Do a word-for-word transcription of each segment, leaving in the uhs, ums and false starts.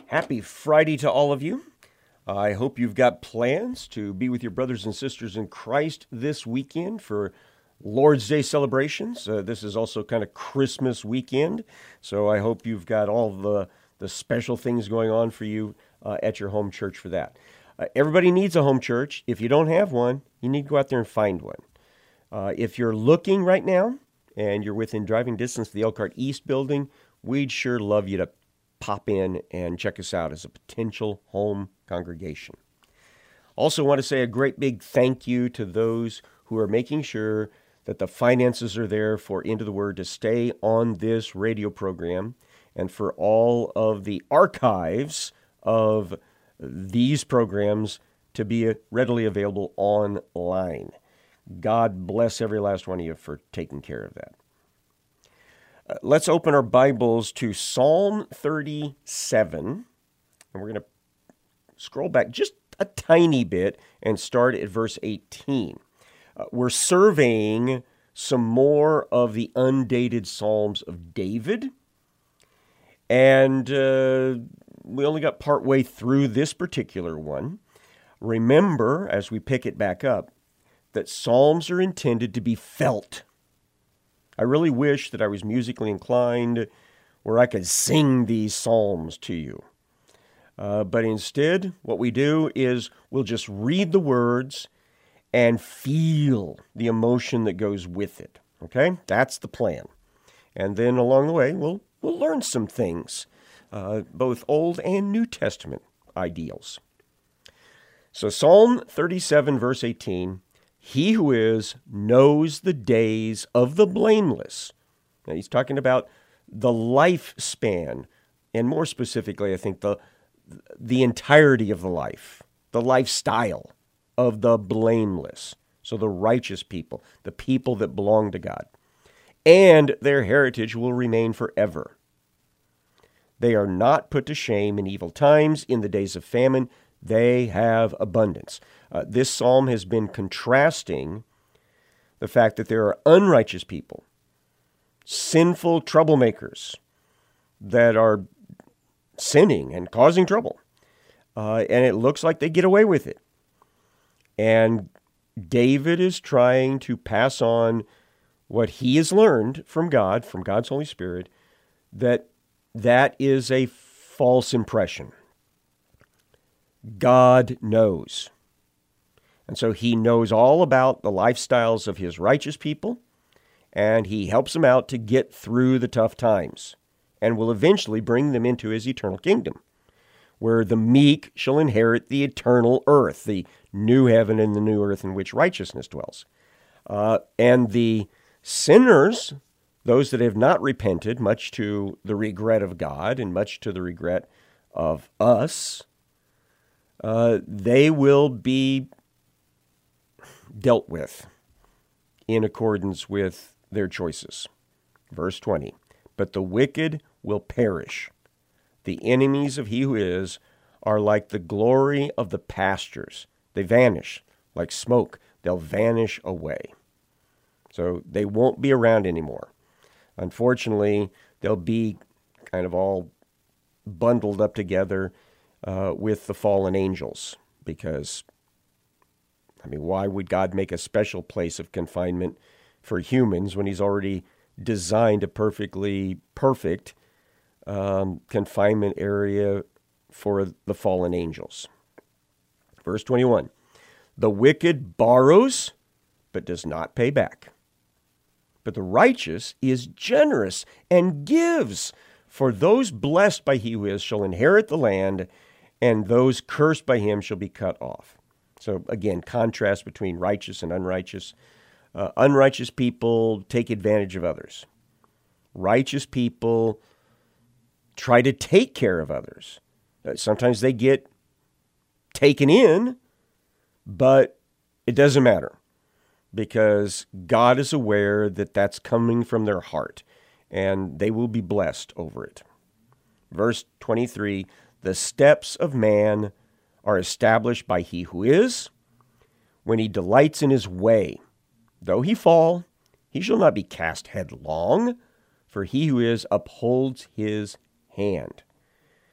Happy Friday to all of you. I hope you've got plans to be with your brothers and sisters in Christ this weekend for Lord's Day celebrations. Uh, this is also kind of Christmas weekend, so I hope you've got all the, the special things going on for you uh, at your home church for that. Uh, everybody needs a home church. If you don't have one, you need to go out there and find one. Uh, if you're looking right now and you're within driving distance of the Elkhart East building, we'd sure love you to pop in and check us out as a potential home congregation. Also want to say a great big thank you to those who are making sure that the finances are there for Into the Word to stay on this radio program and for all of the archives of these programs to be readily available online. God bless every last one of you for taking care of that. Uh, let's open our Bibles to Psalm thirty-seven, and we're going to scroll back just a tiny bit and start at verse eighteen. Uh, we're surveying some more of the undated Psalms of David, and uh, we only got partway through this particular one. Remember, as we pick it back up, that Psalms are intended to be felt. I really wish that I was musically inclined where I could sing these psalms to you. Uh, but instead, what we do is we'll just read the words and feel the emotion that goes with it. Okay? That's the plan. And then along the way, we'll, we'll learn some things, uh, both Old and New Testament ideals. So Psalm thirty-seven, verse eighteen, he who is knows the days of the blameless. Now, he's talking about the lifespan, and more specifically, I think the the entirety of the life, the lifestyle of the blameless. So the righteous people, the people that belong to God, and their heritage will remain forever. They are not put to shame in evil times. In the days of famine, they have abundance. Uh, this psalm has been contrasting the fact that there are unrighteous people, sinful troublemakers that are sinning and causing trouble. Uh, and it looks like they get away with it. And David is trying to pass on what he has learned from God, from God's Holy Spirit, that that is a false impression. God knows. And so he knows all about the lifestyles of his righteous people, and he helps them out to get through the tough times, and will eventually bring them into his eternal kingdom, where the meek shall inherit the eternal earth, the new heaven and the new earth in which righteousness dwells. Uh, and the sinners, those that have not repented, much to the regret of God and much to the regret of us, uh, they will be dealt with in accordance with their choices. Verse twenty, but the wicked will perish. The enemies of he who is are like the glory of the pastures. They vanish like smoke. They'll vanish away. So they won't be around anymore. Unfortunately, they'll be kind of all bundled up together uh, with the fallen angels, because I mean, why would God make a special place of confinement for humans when he's already designed a perfectly perfect um, confinement area for the fallen angels? Verse twenty-one, the wicked borrows, but does not pay back. But the righteous is generous and gives. For those blessed by he who is shall inherit the land, and those cursed by him shall be cut off. So again, contrast between righteous and unrighteous. Uh, unrighteous people take advantage of others. Righteous people try to take care of others. Uh, sometimes they get taken in, but it doesn't matter, because God is aware that that's coming from their heart, and they will be blessed over it. Verse twenty-three, the steps of man are established by he who is, when he delights in his way. Though he fall, he shall not be cast headlong, for he who is upholds his hand.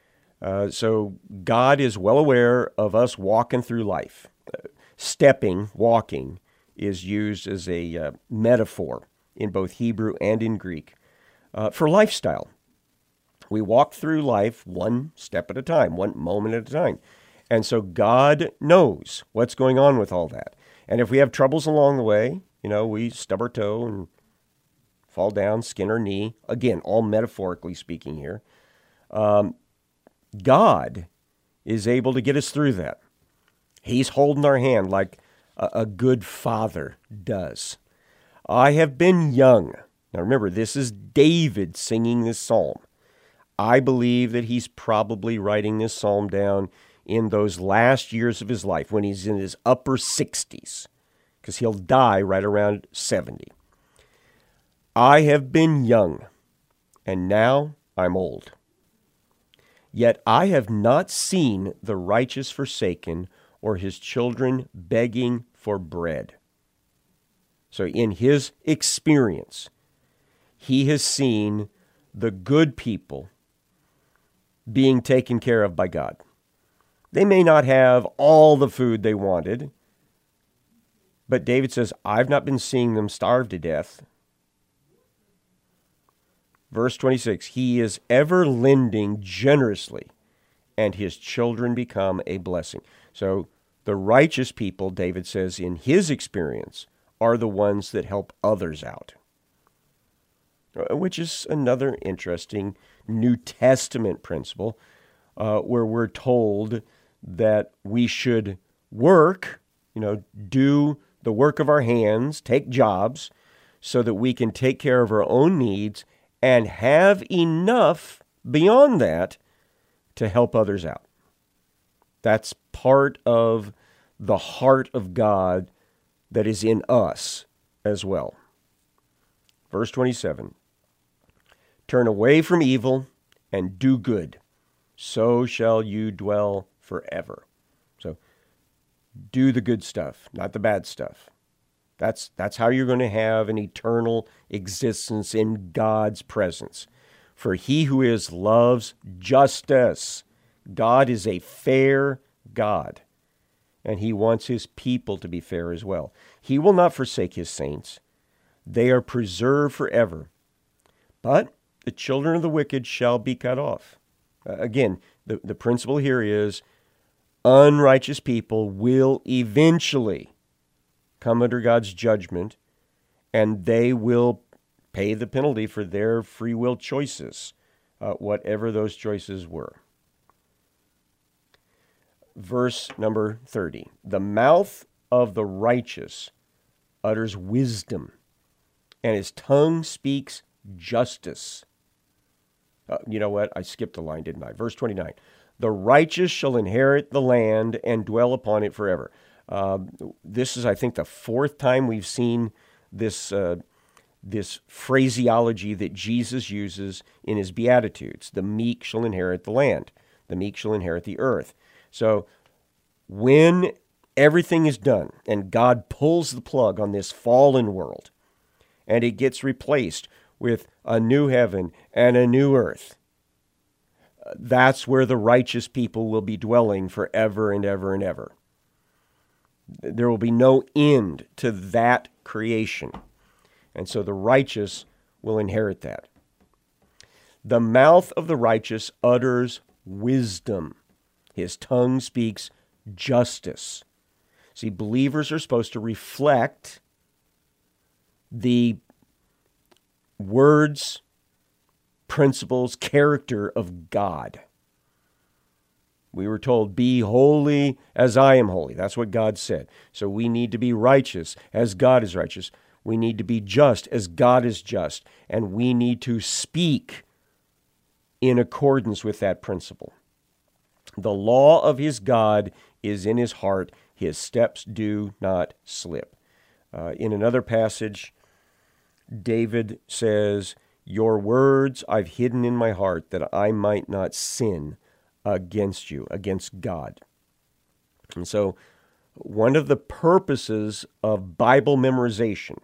Uh, so God is well aware of us walking through life. Uh, stepping, walking, is used as a uh, metaphor in both Hebrew and in Greek uh, for lifestyle. We walk through life one step at a time, one moment at a time. And so God knows what's going on with all that. And if we have troubles along the way, you know, we stub our toe and fall down, skin our knee. Again, all metaphorically speaking here. Um, God is able to get us through that. He's holding our hand like a, a good father does. I have been young. Now remember, this is David singing this psalm. I believe that he's probably writing this psalm down in those last years of his life when he's in his upper sixties, because he'll die right around seventy. I have been young, and now I'm old. Yet I have not seen the righteous forsaken or his children begging for bread. So in his experience, he has seen the good people being taken care of by God. They may not have all the food they wanted, but David says, I've not been seeing them starve to death. Verse twenty-six, he is ever lending generously, and his children become a blessing. So the righteous people, David says, in his experience, are the ones that help others out, which is another interesting New Testament principle uh, where we're told that we should work, you know, do the work of our hands, take jobs, so that we can take care of our own needs and have enough beyond that to help others out. That's part of the heart of God that is in us as well. Verse twenty-seven, turn away from evil and do good, so shall you dwell forever. So do the good stuff, not the bad stuff. That's, that's how you're going to have an eternal existence in God's presence. For he who is loves justice. God is a fair God, and he wants his people to be fair as well. He will not forsake his saints. They are preserved forever. But the children of the wicked shall be cut off. Uh, again, the, the principle here is unrighteous people will eventually come under God's judgment, and they will pay the penalty for their free will choices, uh, whatever those choices were. Verse number thirty, the mouth of the righteous utters wisdom, and his tongue speaks justice. Uh, you know what? I skipped a line, didn't I? Verse twenty-nine, the righteous shall inherit the land and dwell upon it forever. Uh, this is, I think, the fourth time we've seen this uh, this phraseology that Jesus uses in his Beatitudes. The meek shall inherit the land. The meek shall inherit the earth. So when everything is done and God pulls the plug on this fallen world and it gets replaced with a new heaven and a new earth, that's where the righteous people will be dwelling forever and ever and ever. There will be no end to that creation. And so the righteous will inherit that. The mouth of the righteous utters wisdom. His tongue speaks justice. See, believers are supposed to reflect the words, principles, character of God. We were told, be holy as I am holy. That's what God said. So we need to be righteous as God is righteous. We need to be just as God is just. And we need to speak in accordance with that principle. The law of his God is in his heart. His steps do not slip. Uh, in another passage, David says, your words I've hidden in my heart that I might not sin against you, against God. And so one of the purposes of Bible memorization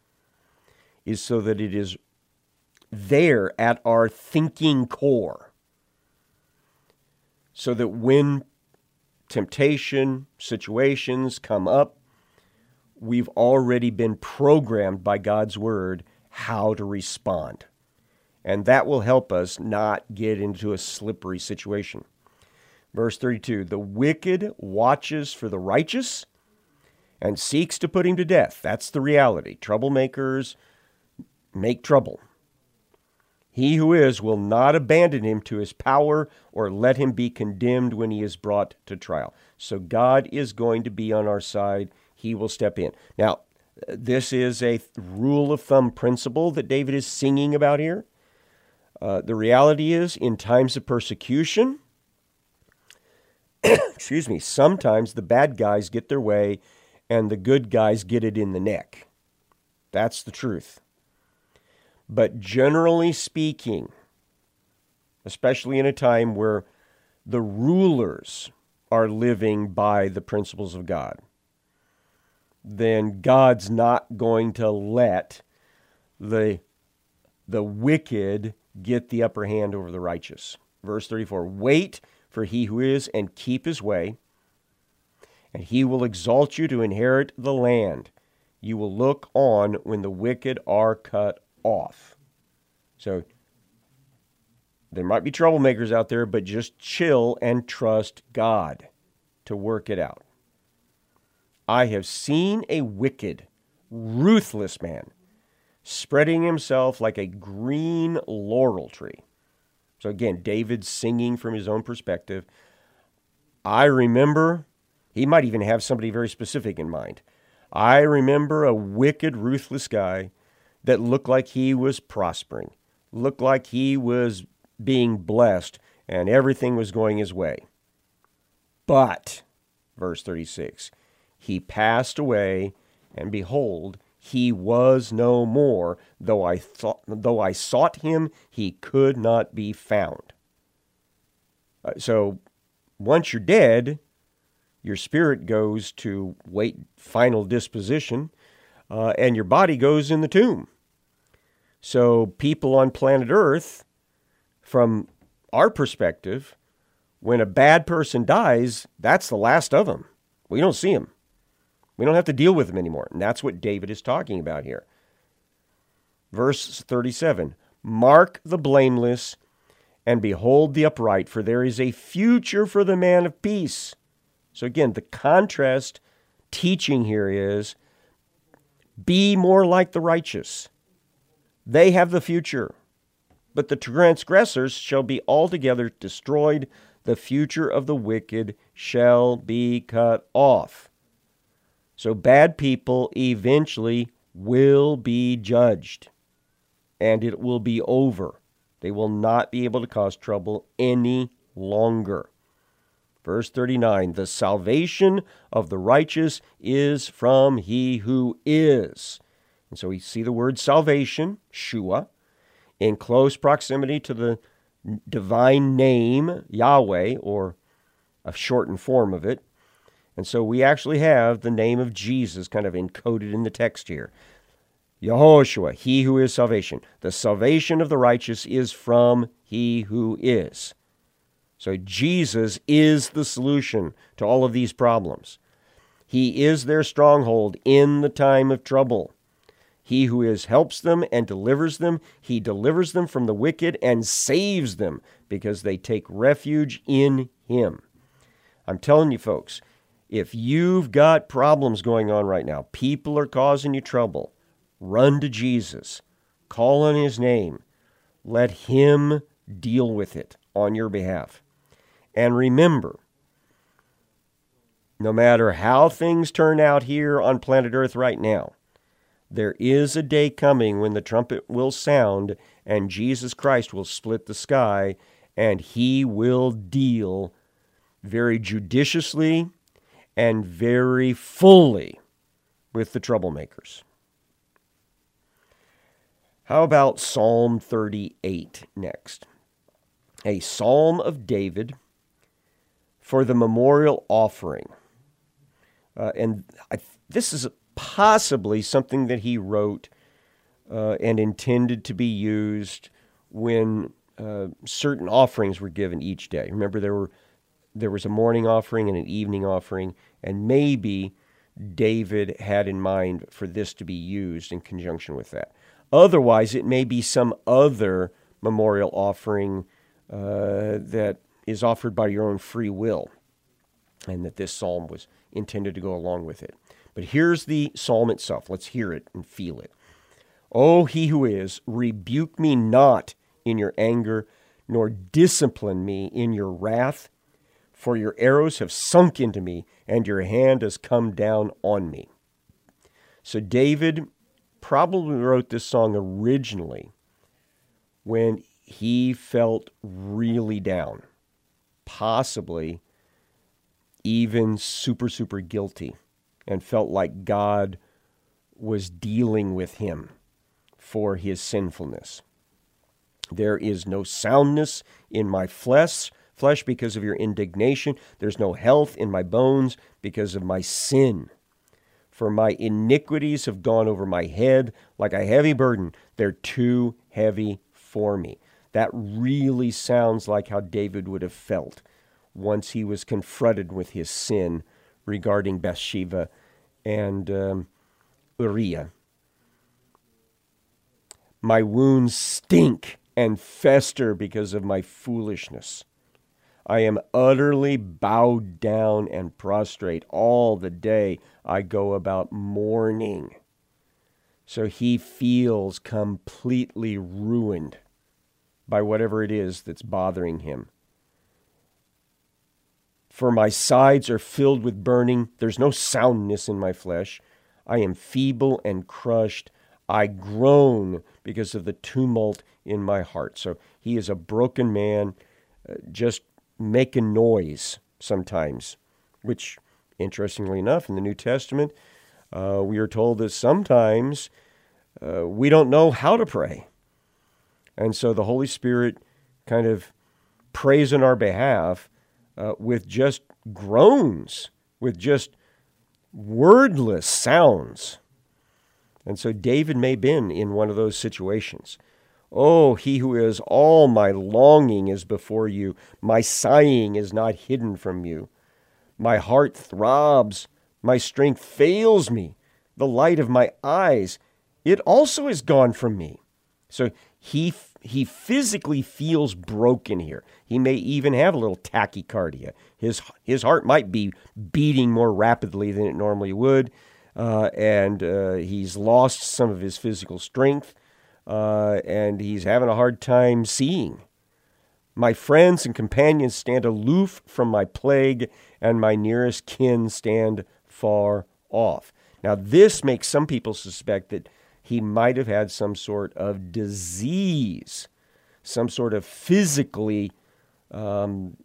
is so that it is there at our thinking core. so that when temptation, situations come up, we've already been programmed by God's Word how to respond. And that will help us not get into a slippery situation. Verse thirty-two, the wicked watches for the righteous and seeks to put him to death. That's the reality. Troublemakers make trouble. He who is will not abandon him to his power or let him be condemned when he is brought to trial. So God is going to be on our side. He will step in. Now, this is a rule of thumb principle that David is singing about here. Uh, the reality is, in times of persecution, excuse me, sometimes the bad guys get their way and the good guys get it in the neck. That's the truth. But generally speaking, especially in a time where the rulers are living by the principles of God, then God's not going to let the, the wicked get the upper hand over the righteous. Verse thirty-four, wait for he who is and keep his way, and he will exalt you to inherit the land. You will look on when the wicked are cut off. So there might be troublemakers out there, but just chill and trust God to work it out. I have seen a wicked, ruthless man spreading himself like a green laurel tree. So again, David's singing from his own perspective. I remember, he might even have somebody very specific in mind. I remember a wicked, ruthless guy that looked like he was prospering, looked like he was being blessed, and everything was going his way. But, verse thirty-six, he passed away, and behold, he was no more. Though I thought, though I sought him, he could not be found. Uh, so, once you're dead, your spirit goes to wait final disposition, uh, and your body goes in the tomb. So, people on planet Earth, from our perspective, when a bad person dies, that's the last of them. We don't see them. We don't have to deal with them anymore. And that's what David is talking about here. Verse thirty-seven, mark the blameless and behold the upright, for there is a future for the man of peace. So again, the contrast teaching here is, be more like the righteous. They have the future, but the transgressors shall be altogether destroyed. The future of the wicked shall be cut off. So bad people eventually will be judged, and it will be over. They will not be able to cause trouble any longer. Verse thirty-nine, the salvation of the righteous is from he who is. And so we see the word salvation, Shua, in close proximity to the divine name, Yahweh, or a shortened form of it. And so we actually have the name of Jesus kind of encoded in the text here. Yehoshua, he who is salvation. The salvation of the righteous is from he who is. So Jesus is the solution to all of these problems. He is their stronghold in the time of trouble. He who is helps them and delivers them. He delivers them from the wicked and saves them because they take refuge in him. I'm telling you, folks, if you've got problems going on right now, people are causing you trouble, run to Jesus. Call on his name. Let him deal with it on your behalf. And remember, no matter how things turn out here on planet Earth right now, there is a day coming when the trumpet will sound and Jesus Christ will split the sky and he will deal very judiciously and very fully with the troublemakers. How about Psalm thirty-eight next? A psalm of David for the memorial offering. Uh, and I, this is possibly something that he wrote uh, and intended to be used when uh, certain offerings were given each day. Remember, there were there was a morning offering and an evening offering, and maybe David had in mind for this to be used in conjunction with that. Otherwise, it may be some other memorial offering uh, that is offered by your own free will, and that this psalm was intended to go along with it. But here's the psalm itself. Let's hear it and feel it. O he who is, rebuke me not in your anger, nor discipline me in your wrath, for your arrows have sunk into me, and your hand has come down on me. So David probably wrote this song originally when he felt really down, possibly even super, super guilty, and felt like God was dealing with him for his sinfulness. There is no soundness in my flesh, flesh because of your indignation. There's no health in my bones because of my sin. For my iniquities have gone over my head like a heavy burden. They're too heavy for me. That really sounds like how David would have felt once he was confronted with his sin regarding Bathsheba and um, Uriah. My wounds stink and fester because of my foolishness. I am utterly bowed down and prostrate. All the day I go about mourning. So he feels completely ruined by whatever it is that's bothering him. For my sides are filled with burning. There's no soundness in my flesh. I am feeble and crushed. I groan because of the tumult in my heart. So he is a broken man, uh, just making noise sometimes, which, interestingly enough, in the New Testament, uh, we are told that sometimes uh, we don't know how to pray. And so the Holy Spirit kind of prays on our behalf uh, with just groans, with just wordless sounds. And so David may have been in one of those situations. Oh, he who is, all my longing is before you. My sighing is not hidden from you. My heart throbs. My strength fails me. The light of my eyes, it also is gone from me. So he he physically feels broken here. He may even have a little tachycardia. His, his heart might be beating more rapidly than it normally would. Uh, and uh, he's lost some of his physical strength, uh, and he's having a hard time seeing. My friends and companions stand aloof from my plague, and my nearest kin stand far off. Now, this makes some people suspect that he might have had some sort of disease, some sort of physically um,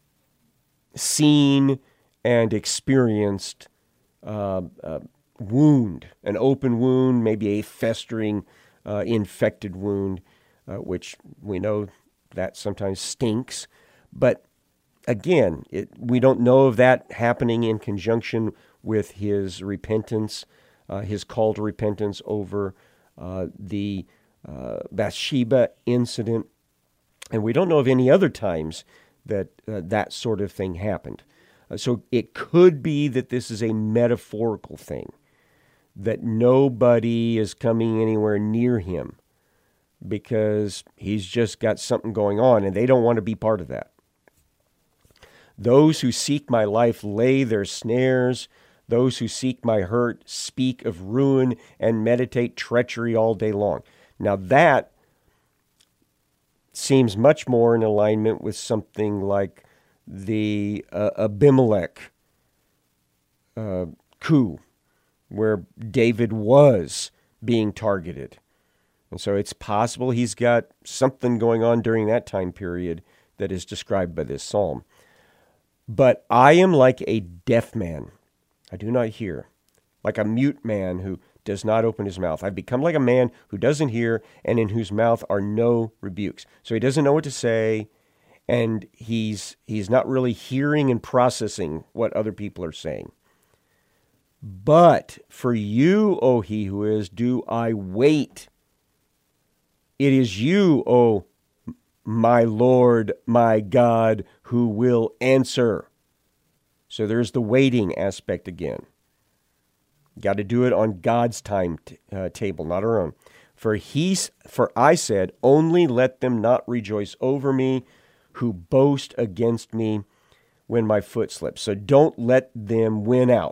seen and experienced uh, uh, wound, an open wound, maybe a festering, uh, infected wound, uh, which we know that sometimes stinks. But again, it, we don't know of that happening in conjunction with his repentance, uh, his call to repentance over uh, the uh, Bathsheba incident. And we don't know of any other times that uh, that sort of thing happened. Uh, so it could be that this is a metaphorical thing, that nobody is coming anywhere near him because he's just got something going on and they don't want to be part of that. Those who seek my life lay their snares. Those who seek my hurt speak of ruin and meditate treachery all day long. Now that seems much more in alignment with something like the uh, Abimelech uh, coup, where David was being targeted. And so it's possible he's got something going on during that time period that is described by this psalm. But I am like a deaf man. I do not hear. Like a mute man who does not open his mouth. I've become like a man who doesn't hear and in whose mouth are no rebukes. So he doesn't know what to say, and he's he's not really hearing and processing what other people are saying. But for you, O he who is, do I wait. It is you, O my Lord, my God, who will answer. So there's the waiting aspect again. Got to do it on God's time t- uh, table, not our own. For he, for I said, only let them not rejoice over me who boast against me when my foot slips. So don't let them win out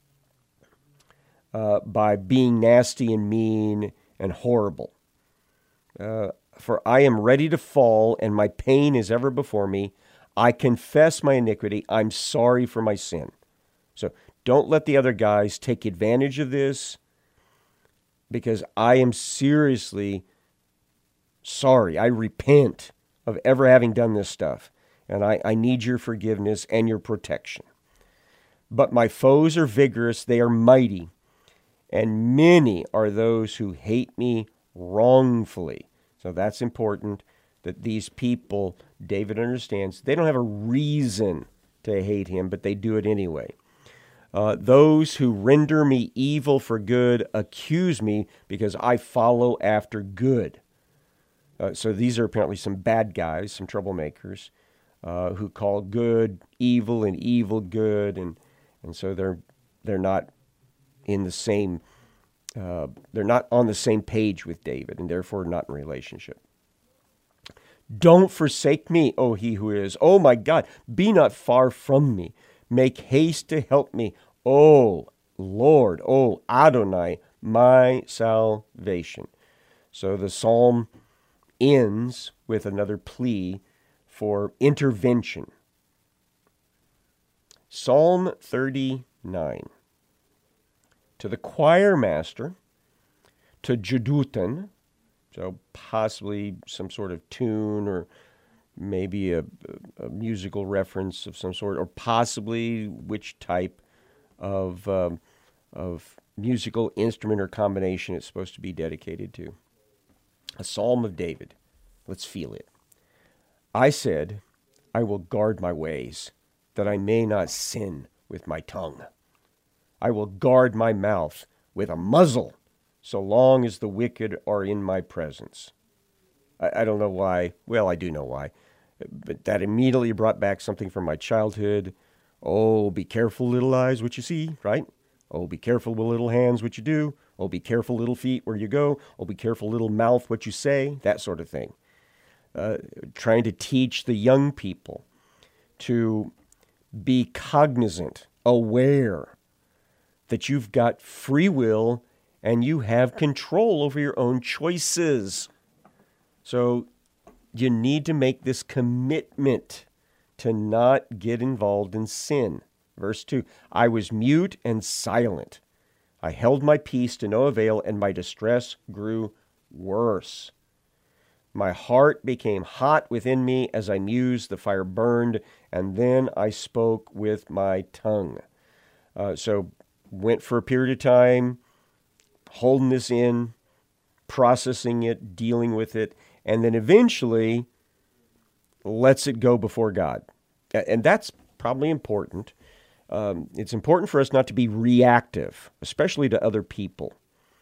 uh, by being nasty and mean and horrible. Uh, for I am ready to fall, and my pain is ever before me. I confess my iniquity. I'm sorry for my sin. So don't let the other guys take advantage of this, because I am seriously sorry. I repent of ever having done this stuff, and I, I need your forgiveness and your protection. But my foes are vigorous, they are mighty, and many are those who hate me wrongfully. So that's important, that these people, David understands, they don't have a reason to hate him, but they do it anyway. Uh, those who render me evil for good accuse me because I follow after good. Uh, so these are apparently some bad guys, some troublemakers, uh, who call good evil and evil good, and and so they're they're not in the same uh, they're not on the same page with David, and therefore not in relationship. Don't forsake me, O he who is. Oh my God, be not far from me. Make haste to help me, O Lord, O Adonai, my salvation. So the psalm ends with another plea for intervention. Psalm thirty-nine. To the choir master, to Jeduthun, so possibly some sort of tune or maybe a, a musical reference of some sort, or possibly which type of um, of musical instrument or combination it's supposed to be dedicated to. A psalm of David. Let's feel it. I said, I will guard my ways, that I may not sin with my tongue. I will guard my mouth with a muzzle, so long as the wicked are in my presence. I, I don't know why. Well, I do know why. But that immediately brought back something from my childhood. Oh, be careful, little eyes, what you see, right? Oh, be careful, little hands, what you do. Oh, be careful, little feet, where you go. Oh, be careful, little mouth, what you say. That sort of thing. Uh, trying to teach the young people to be cognizant, aware that you've got free will and you have control over your own choices. So you need to make this commitment to not get involved in sin. Verse two, I was mute and silent. I held my peace to no avail, and my distress grew worse. My heart became hot within me as I mused, the fire burned, and then I spoke with my tongue. Uh, so went for a period of time, holding this in, processing it, dealing with it, and then eventually lets it go before God. And that's probably important. Um, it's important for us not to be reactive, especially to other people.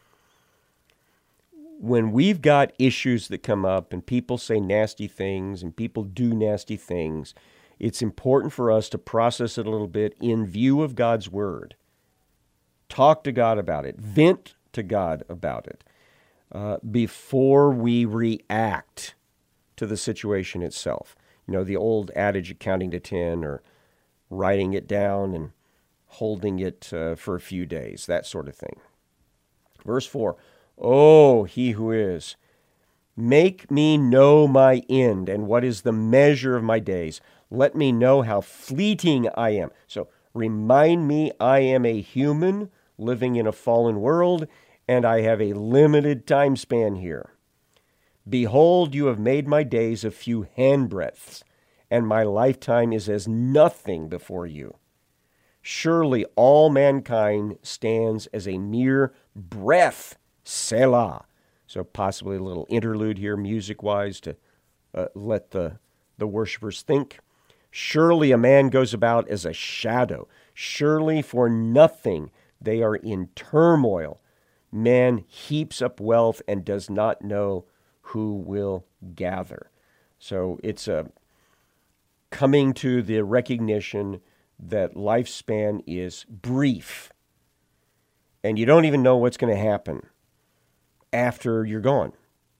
When we've got issues that come up and people say nasty things and people do nasty things, it's important for us to process it a little bit in view of God's word. Talk to God about it. Vent to God about it uh, before we react to the situation itself. You know, the old adage of counting to ten or writing it down and holding it uh, for a few days, that sort of thing. Verse four, oh, he who is, make me know my end and what is the measure of my days. Let me know how fleeting I am. So remind me I am a human living in a fallen world and I have a limited time span here. Behold, you have made my days a few handbreadths, and my lifetime is as nothing before you. Surely all mankind stands as a mere breath, Selah. So possibly a little interlude here, music-wise, to uh, let the, the worshipers think. Surely a man goes about as a shadow. Surely for nothing they are in turmoil. Man heaps up wealth and does not know who will gather. So it's a coming to the recognition that lifespan is brief. And you don't even know what's going to happen after you're gone.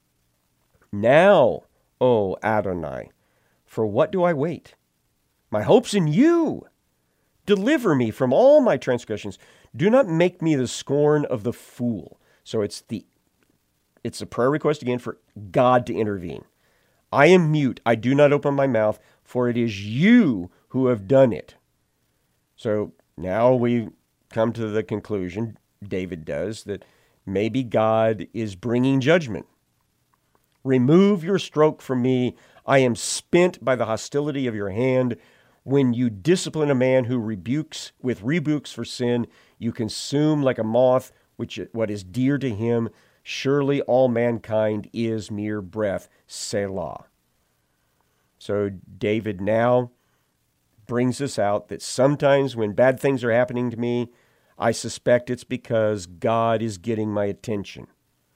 Now, O Adonai, for what do I wait? My hope's in you. Deliver me from all my transgressions. Do not make me the scorn of the fool. So it's the it's a prayer request again for God to intervene. I am mute. I do not open my mouth, for it is you who have done it. So now we come to the conclusion, David does, that maybe God is bringing judgment. Remove your stroke from me. I am spent by the hostility of your hand. When you discipline a man who rebukes with rebukes for sin, you consume like a moth, which what is dear to him. Surely all mankind is mere breath. Selah. So David now brings us out that sometimes when bad things are happening to me, I suspect it's because God is getting my attention,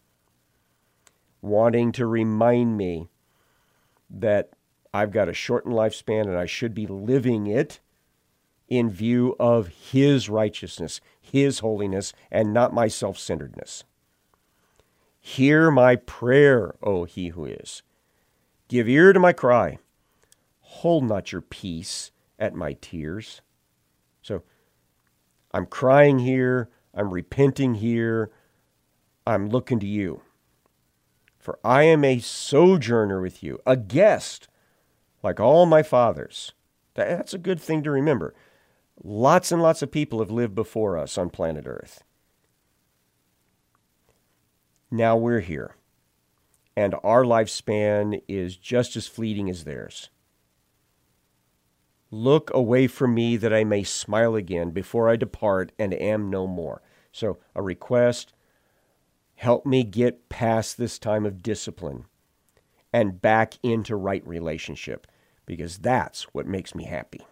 wanting to remind me that I've got a shortened lifespan and I should be living it in view of His righteousness, His holiness, and not my self-centeredness. Hear my prayer, O He who is. Give ear to my cry. Hold not your peace at my tears. So I'm crying here. I'm repenting here. I'm looking to you. For I am a sojourner with you, a guest, like all my fathers. That's a good thing to remember. Lots and lots of people have lived before us on planet Earth. Now we're here, and our lifespan is just as fleeting as theirs. Look away from me that I may smile again before I depart and am no more. So a request, help me get past this time of discipline and back into right relationship, because that's what makes me happy.